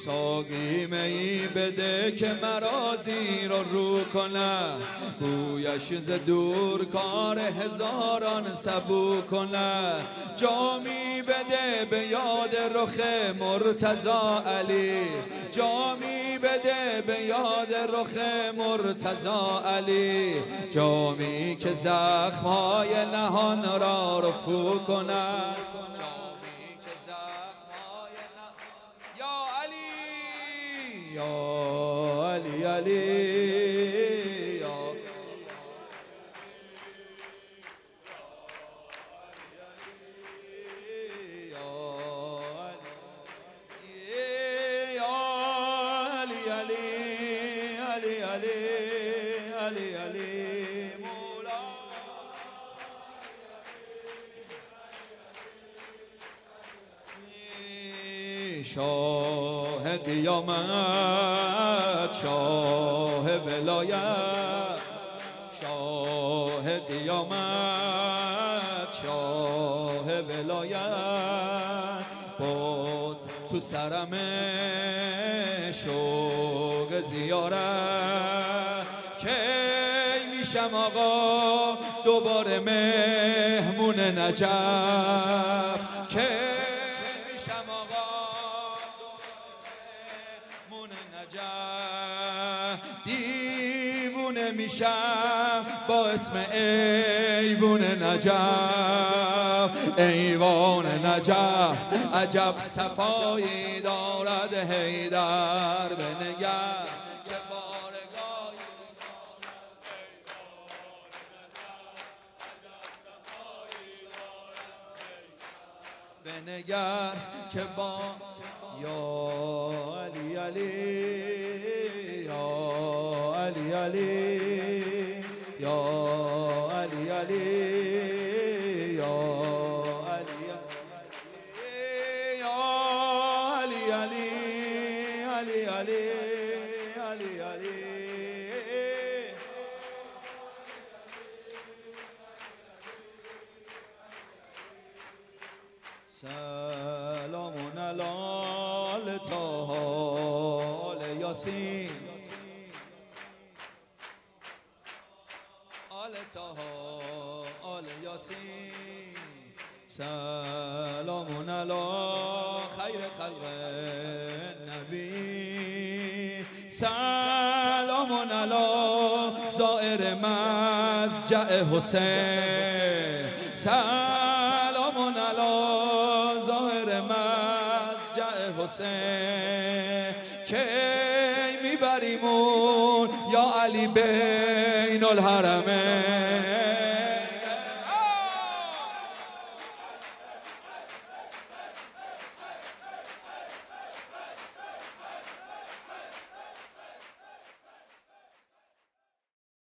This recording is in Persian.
ساقی می بده که مرازی رو کنه، بویش ز دور کار هزاران سبو کنه. جامی بده به یاد رخ مرتضی علی، جامی بده به یاد رخ مرتضی علی، جامی که زخم‌های نهان را رفو کند. جامی که زخم‌های نهان، یا علی یا علی علی شاه قیامت، شاه ولایت، شاه قیامت، شاه ولایت. باز تو سرم شوق زیارت، کی میشم آقا دوباره مهمون نجف، کی میشم آقا دیوونه میشم با اسم ایوون نجف، ایوان نجف. عجب صفایی دارد حیدر، بنگر چه بارگاهی بنگر چه با یا علی علی علی علی یا علی علی یا علی یا علی علی علی علی علی علی. سلام علی طه آل یاسین، آل طه آل یاسین. سلام علی خیر خلق نبی، سلام علی زائر مسجع حسین، سلام علی زائر مسجع حسین. کی میبریمون یا علی بین الحرمین،